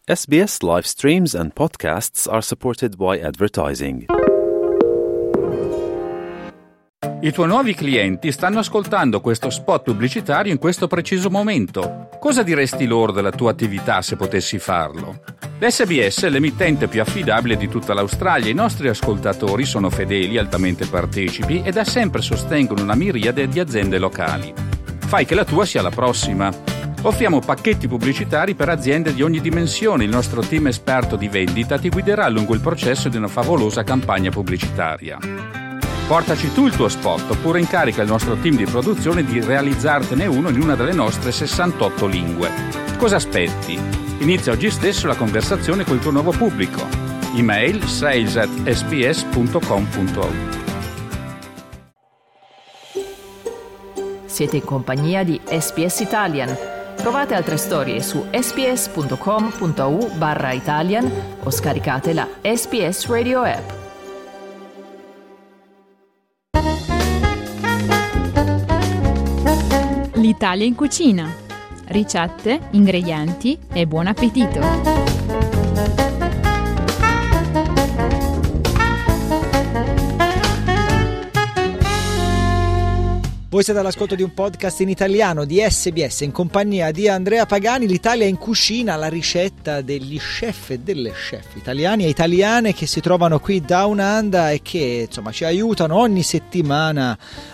SBS live streams and podcasts are supported by advertising. I tuoi nuovi clienti stanno ascoltando questo spot pubblicitario in questo preciso momento. Cosa diresti loro della tua attività se potessi farlo? L'SBS è l'emittente più affidabile di tutta l'Australia. I nostri ascoltatori sono fedeli, altamente partecipi e da sempre sostengono una miriade di aziende locali. Fai che la tua sia la prossima. Offriamo pacchetti pubblicitari per aziende di ogni dimensione. Il nostro team esperto di vendita ti guiderà lungo il processo di una favolosa campagna pubblicitaria. Portaci tu il tuo spot oppure incarica il nostro team di produzione di realizzartene uno in una delle nostre 68 lingue. Cosa aspetti? Inizia oggi stesso la conversazione col tuo nuovo pubblico. Email sales@sbs.com.au. Siete in compagnia di SBS Italian. Trovate altre storie su sbs.com.au/Italian o scaricate la SBS Radio app. L'Italia in cucina. Ricette, ingredienti e buon appetito. Voi siete all'ascolto di un podcast in italiano di SBS in compagnia di Andrea Pagani. L'Italia in cucina, la ricetta degli chef e delle chef italiani e italiane che si trovano qui Down Under e che insomma ci aiutano ogni settimana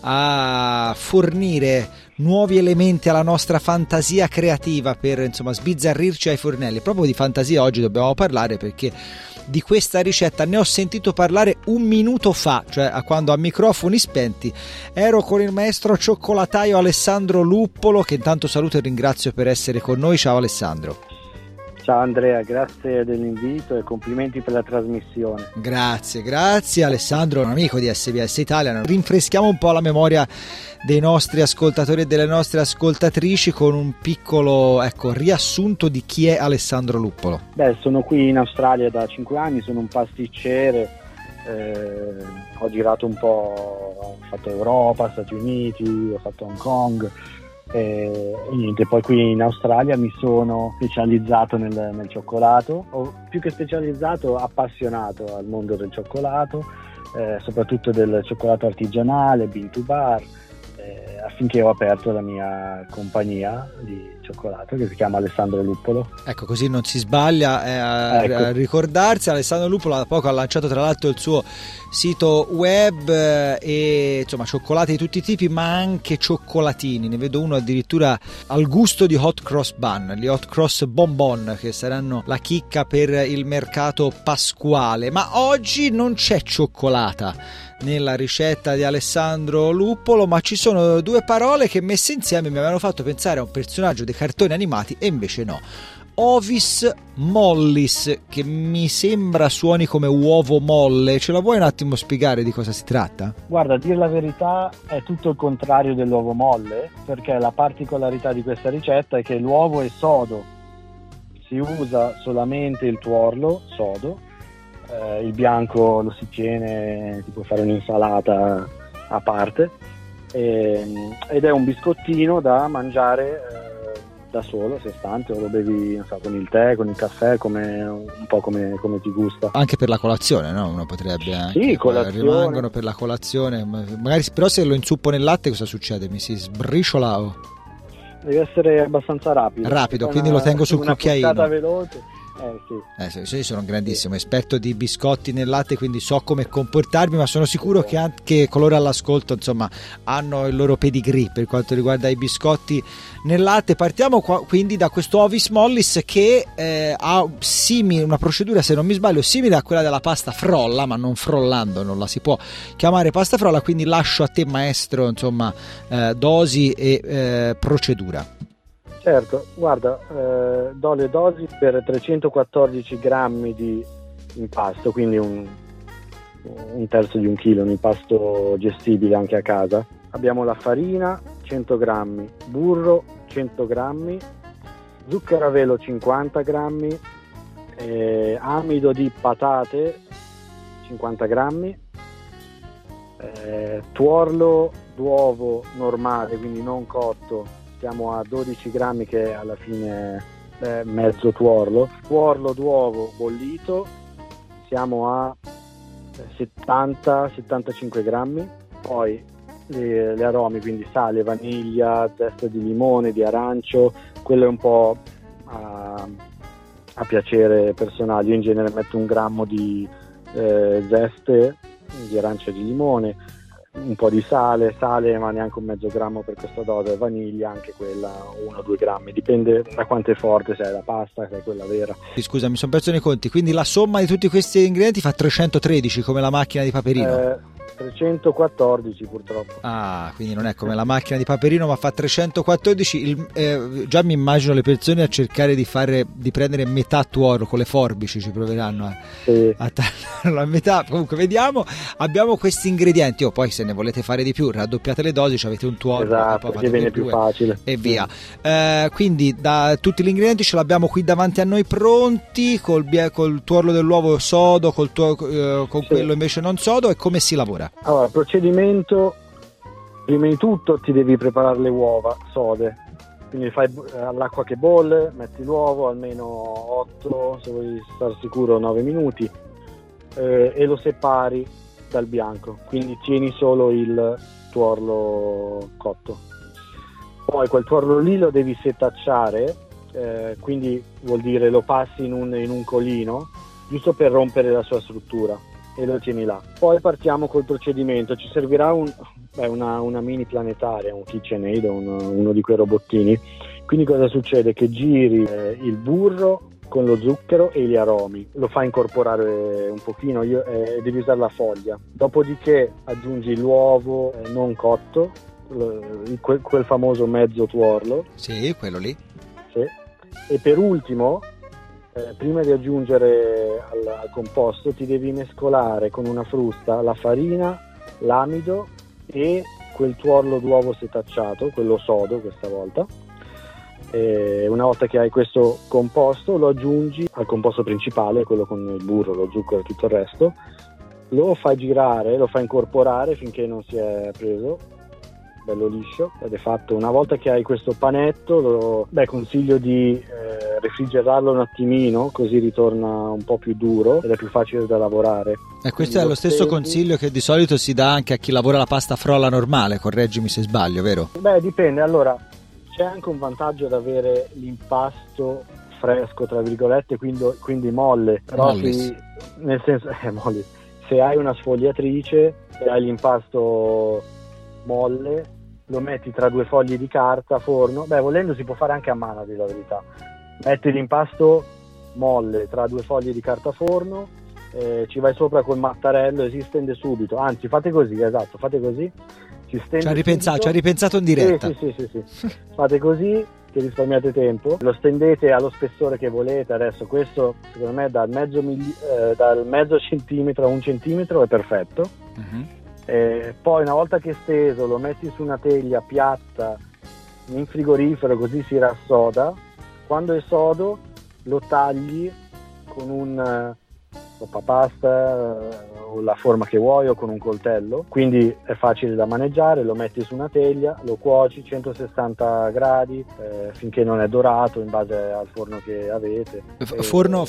a fornire nuovi elementi alla nostra fantasia creativa per insomma sbizzarrirci ai fornelli. Proprio di fantasia oggi dobbiamo parlare, perché di questa ricetta ne ho sentito parlare un minuto fa, cioè quando a microfoni spenti ero con il maestro cioccolataio Alessandro Luppolo, che intanto saluto e ringrazio per essere con noi. Ciao Alessandro. Ciao Andrea, grazie dell'invito e complimenti per la trasmissione. Grazie Alessandro, un amico di SBS Italia. Rinfreschiamo un po' la memoria dei nostri ascoltatori e delle nostre ascoltatrici con un piccolo riassunto di chi è Alessandro Luppolo. Sono qui in Australia da 5 anni, sono un pasticcere, ho girato un po', ho fatto Europa, Stati Uniti, ho fatto Hong Kong. E niente, poi qui in Australia mi sono specializzato nel cioccolato, o più che specializzato, appassionato al mondo del cioccolato, soprattutto del cioccolato artigianale, bean to bar, affinché ho aperto la mia compagnia di cioccolato che si chiama Alessandro Luppolo. Ecco, così non si sbaglia a ricordarsi. Alessandro Luppolo da poco ha lanciato tra l'altro il suo sito web e insomma cioccolati di tutti i tipi, ma anche cioccolatini. Ne vedo uno addirittura al gusto di hot cross bun, gli hot cross bonbon, che saranno la chicca per il mercato pasquale. Ma oggi non c'è cioccolata nella ricetta di Alessandro Luppolo, ma ci sono due parole che messe insieme mi avevano fatto pensare a un personaggio dei cartoni animati, e invece no. Ovis mollis, che mi sembra suoni come uovo molle. Ce la vuoi un attimo spiegare di cosa si tratta? Guarda, a dire la verità è tutto il contrario dell'uovo molle, perché la particolarità di questa ricetta è che l'uovo è sodo, si usa solamente il tuorlo sodo, il bianco lo si tiene, si può fare un'insalata a parte, ed è un biscottino da mangiare da solo, a sé stante, o lo bevi non so, con il tè, con il caffè, un po' come ti gusta. Anche per la colazione, no? Uno potrebbe anche, sì, colazione. Rimangono per la colazione, magari, però se lo inzuppo nel latte cosa succede? Mi si sbriciola o... Deve essere abbastanza rapido, quindi lo tengo sul cucchiaino. Una veloce. Sì, sono un grandissimo esperto di biscotti nel latte, quindi so come comportarmi, ma sono sicuro che anche coloro all'ascolto insomma hanno il loro pedigree per quanto riguarda i biscotti nel latte. Partiamo quindi da questo Ovis mollis che ha una procedura, se non mi sbaglio, simile a quella della pasta frolla, ma non frollando, non la si può chiamare pasta frolla, quindi lascio a te maestro insomma dosi e procedura. Certo, guarda, do le dosi per 314 grammi di impasto, quindi un terzo di un chilo, un impasto gestibile anche a casa. Abbiamo la farina, 100 grammi, burro, 100 grammi, zucchero a velo, 50 grammi, amido di patate, 50 grammi, tuorlo d'uovo normale, quindi non cotto, siamo a 12 grammi, che alla fine mezzo tuorlo d'uovo bollito, siamo a 70-75 grammi, poi le aromi, quindi sale, vaniglia, zesta di limone, di arancio, quello è un po' a piacere personale. Io in genere metto 1 grammo di zeste di arancia e di limone, un po' di sale, ma neanche un mezzo grammo per questa dose, vaniglia anche quella 1-2 grammi, dipende da quanto è forte, se è la pasta, se è quella vera. Scusa, mi sono perso nei conti, quindi la somma di tutti questi ingredienti fa 313 come la macchina di Paperino? 314 purtroppo. Ah, quindi non è come la macchina di Paperino, ma fa 314. Già mi immagino le persone a cercare di prendere metà tuorlo con le forbici, ci proveranno a tagliarlo a metà. Comunque vediamo, abbiamo questi ingredienti. Poi se ne volete fare di più, raddoppiate le dosi, avete un tuorlo, esatto, che viene più facile e via. Quindi da tutti gli ingredienti ce l'abbiamo qui davanti a noi pronti, col tuorlo dell'uovo sodo, con quello invece non sodo. E come si lavora? Allora, il procedimento: prima di tutto ti devi preparare le uova sode, quindi fai all'acqua che bolle, metti l'uovo almeno 8, se vuoi star sicuro 9 minuti, e lo separi dal bianco, quindi tieni solo il tuorlo cotto. Poi quel tuorlo lì lo devi setacciare, quindi vuol dire lo passi in un colino, giusto per rompere la sua struttura, e lo tieni là. Poi partiamo col procedimento. Ci servirà una mini planetaria, un KitchenAid, uno di quei robottini. Quindi cosa succede? Che giri il burro con lo zucchero e gli aromi, lo fa incorporare un pochino, devi usare la foglia. Dopodiché aggiungi l'uovo non cotto, quel famoso mezzo tuorlo. Sì, quello lì. Sì. E per ultimo, prima di aggiungere al composto, ti devi mescolare con una frusta la farina, l'amido e quel tuorlo d'uovo setacciato, quello sodo questa volta. Una volta che hai questo composto, lo aggiungi al composto principale, quello con il burro, lo zucchero e tutto il resto, lo fai girare, lo fai incorporare finché non si è preso bello liscio ed è fatto. Una volta che hai questo panetto, consiglio di refrigerarlo un attimino, così ritorna un po' più duro ed è più facile da lavorare. E questo è lo stesso consiglio che di solito si dà anche a chi lavora la pasta frolla normale, correggimi se sbaglio, vero? Dipende. Allora, c'è anche un vantaggio ad avere l'impasto fresco, tra virgolette, quindi molle, però nel senso molli. Se hai una sfogliatrice e hai l'impasto molle, lo metti tra 2 fogli di carta, forno, volendo si può fare anche a mano, a dire la verità. Metti l'impasto molle tra 2 fogli di carta forno, ci vai sopra col mattarello e si stende subito. Anzi, fate così, ci ha ripensato in diretta. Sì. Fate così che risparmiate tempo, lo stendete allo spessore che volete. Adesso questo secondo me dal mezzo centimetro a 1 centimetro è perfetto. Poi una volta che è steso lo metti su una teglia piatta in frigorifero, così si rassoda. Quando è sodo lo tagli con un pasta o la forma che vuoi, o con un coltello, quindi è facile da maneggiare. Lo metti su una teglia, lo cuoci 160 gradi finché non è dorato, in base al forno che avete. Forno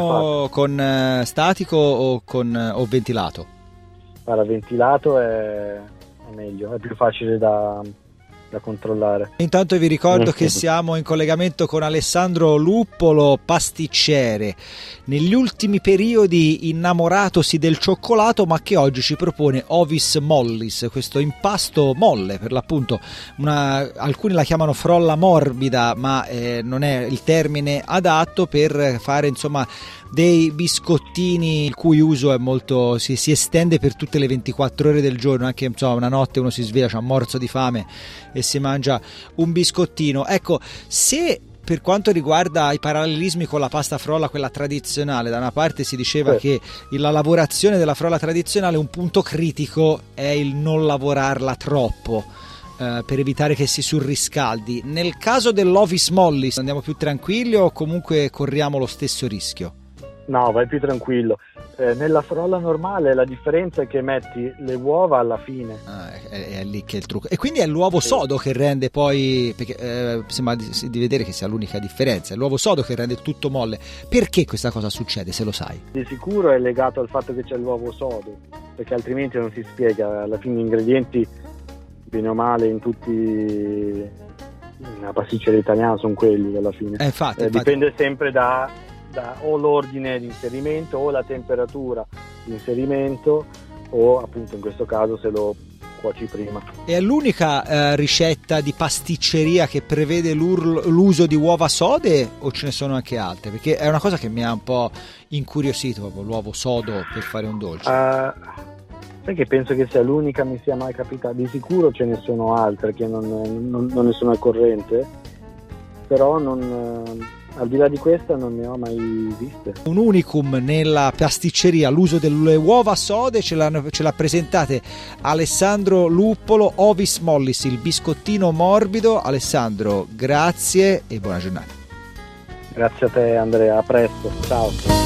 con statico o ventilato? Allora, ventilato è meglio, è più facile da controllare. Intanto vi ricordo che siamo in collegamento con Alessandro Luppolo, pasticcere, negli ultimi periodi innamoratosi del cioccolato, ma che oggi ci propone Ovis Mollis, questo impasto molle per l'appunto. Alcuni la chiamano frolla morbida, ma non è il termine adatto per fare insomma dei biscottini il cui uso è molto si estende per tutte le 24 ore del giorno. Anche una notte uno si sveglia, c'ha un morso di fame e si mangia un biscottino. Ecco, se per quanto riguarda i parallelismi con la pasta frolla, quella tradizionale, da una parte si diceva che la lavorazione della frolla tradizionale, un punto critico è il non lavorarla troppo per evitare che si surriscaldi. Nel caso dell'Ovis Mollis andiamo più tranquilli o comunque corriamo lo stesso rischio? No, vai più tranquillo. Nella frolla normale la differenza è che metti le uova alla fine. È lì che è il trucco. E quindi è l'uovo sodo che rende poi, perché sembra di vedere che sia l'unica differenza, è l'uovo sodo che rende tutto molle. Perché questa cosa succede, se lo sai? Di sicuro è legato al fatto che c'è l'uovo sodo, perché altrimenti non si spiega. Alla fine gli ingredienti, bene o male, in tutti una pasticceria italiana sono quelli alla fine. Infatti. Dipende sempre da o l'ordine di inserimento o la temperatura di inserimento o appunto in questo caso se lo cuoci prima. È l'unica ricetta di pasticceria che prevede l'uso di uova sode o ce ne sono anche altre? Perché è una cosa che mi ha un po' incuriosito, proprio l'uovo sodo per fare un dolce. Sai che penso che sia l'unica mi sia mai capitata. Di sicuro ce ne sono altre che non ne sono al corrente, però al di là di questa non ne ho mai viste. Un unicum nella pasticceria, l'uso delle uova sode, ce l'ha presentate Alessandro Luppolo, Ovis Mollis, il biscottino morbido. Alessandro, grazie e buona giornata. Grazie a te Andrea, a presto, ciao.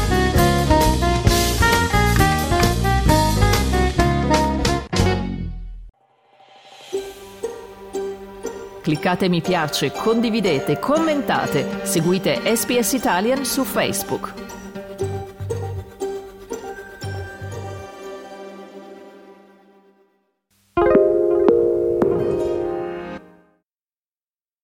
Cliccate mi piace, condividete, commentate, seguite SPS Italian su Facebook.